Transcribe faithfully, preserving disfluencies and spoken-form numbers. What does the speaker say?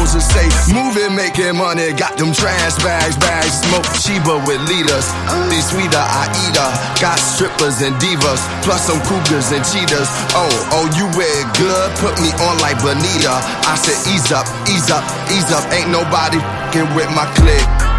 hoes that say moving, making money, got them trash bags, bags. Smoke Sheba with leaders, these sweeter, I eat her. Got strippers and divas, plus some cougars and cheetahs. Oh, oh, you wear it good, put me on like Bonita. I said ease up, ease up, ease up, ain't nobody f***ing with my clique.